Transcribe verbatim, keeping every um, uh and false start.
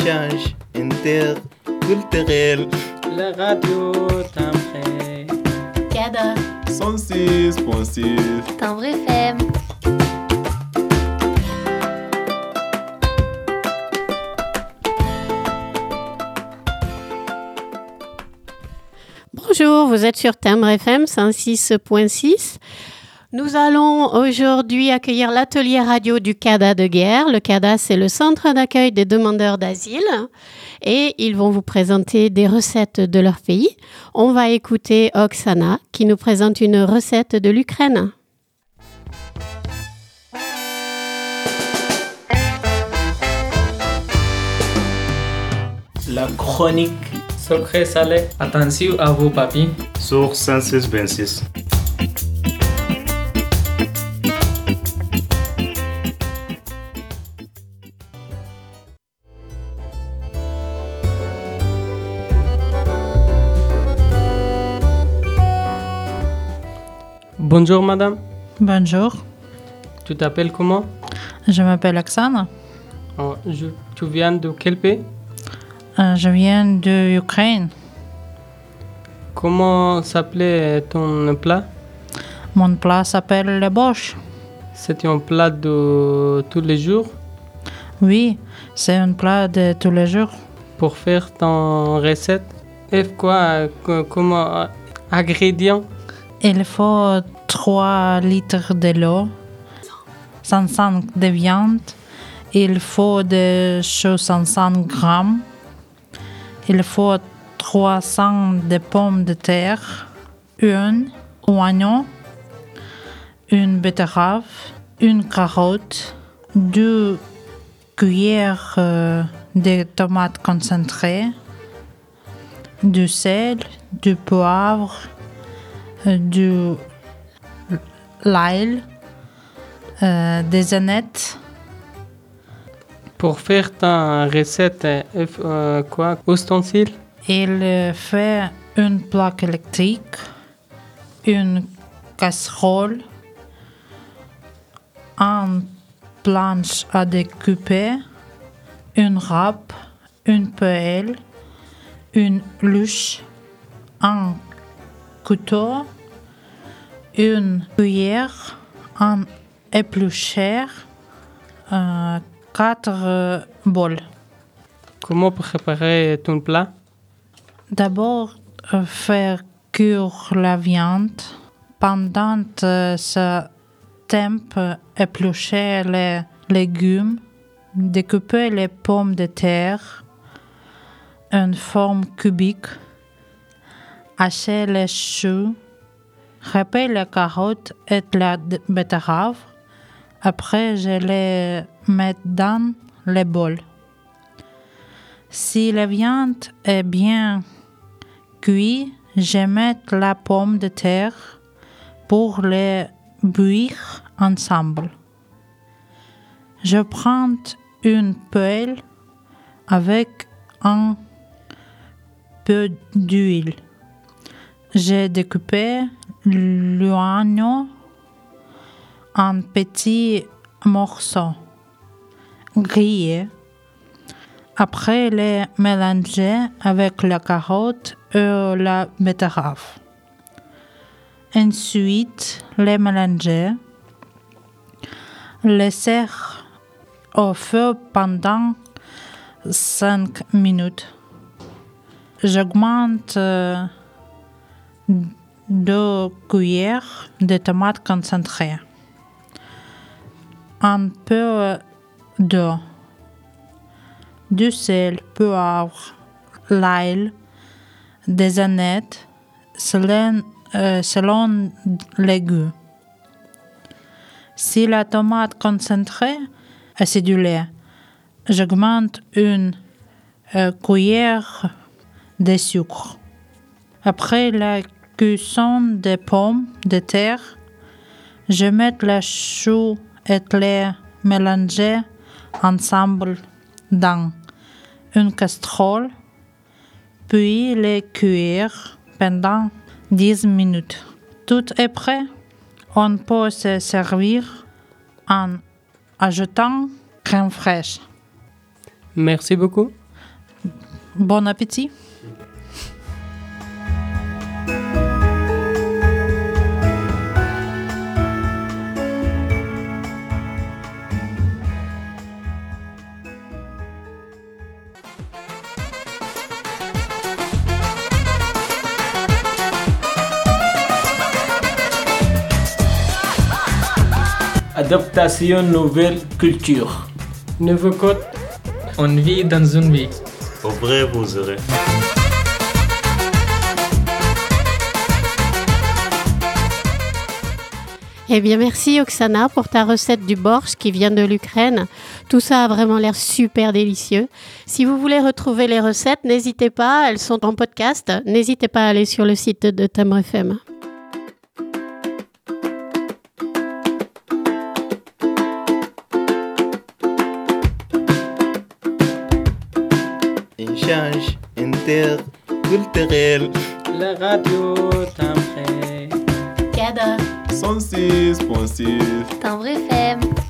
échange interculturel. La radio Timbré. Cada. cent six point six. Timbré F M. Bonjour, vous êtes sur Timbré F M cent six point six. Nous allons aujourd'hui accueillir l'atelier radio du CADA de Guer. Le CADA, c'est le centre d'accueil des demandeurs d'asile et ils vont vous présenter des recettes de leur pays. On va écouter Oksana qui nous présente une recette de l'Ukraine. La chronique sucré salé. Attention à vous, papy. Sur cent six point six. Bonjour, madame. Bonjour, Tu t'appelles comment? je m'appelle Oksana. Oh, je- Tu viens de quel pays? Euh, je viens de l'Ukraine. Comment s'appelait ton plat? Mon plat s'appelle le borscht. C'est un plat de tous les jours. Oui, c'est un plat de tous les jours. Pour faire ton recette, et quoi co- comme euh, ingrédients? Il faut trois litres de l'eau, cent cinq de viande. Il faut de soixante grammes. Il faut trois cents de pommes de terre, un oignon, une betterave, une carotte, deux cuillères euh, de tomates concentrées, du sel, du poivre, euh, du l'ail, euh, des anettes. Pour faire ta recette, euh, euh, quoi? Ustensiles? Il euh, fait une plaque électrique, une casserole, une planche à découper, une râpe, une pelle, une luche, un couteau, une cuillère, un éplucheur, euh, quatre euh, bols. Comment préparer ton plat? D'abord, euh, faire cuire la viande. Pendant euh, ce temps, éplucher les légumes, découper les pommes de terre en forme cubique, hacher les choux, râper les carottes et la d- betterave. Après, je les mets dans les bols. Si la viande est bien cuite, je mets la pomme de terre pour les bouillir ensemble. Je prends une pelle avec un peu d'huile. J'ai découpé l'oignon en petits morceaux grillés. Après, les mélanger avec la carotte et la betterave. Ensuite, les mélanger. Laisser au feu pendant cinq minutes. J'augmente euh, deux cuillères de tomates concentrées. Un peu d'eau. Du sel, poivre, l'ail, des anettes, selon, euh, selon les goûts. Si la tomate concentrée acidulée, j'augmente une euh, cuillère de sucre. Après la cuisson des pommes de terre, je mets les choux et les mélanger ensemble dans une casserole, puis les cuire pendant dix minutes. Tout est prêt. On peut se servir en ajoutant crème fraîche. Merci beaucoup. Bon appétit. Adaptation nouvelle culture. Nouveau code. On vit dans une vie. Au vrai, vous aurez. Eh bien, merci Oksana pour ta recette du borsch qui vient de l'Ukraine. Tout ça a vraiment l'air super délicieux. Si vous voulez retrouver les recettes, n'hésitez pas, elles sont en podcast. N'hésitez pas à aller sur le site de Timbre F M. Échange interculturel. La radio Timbre. Cada. cent six point six. Timbre F M.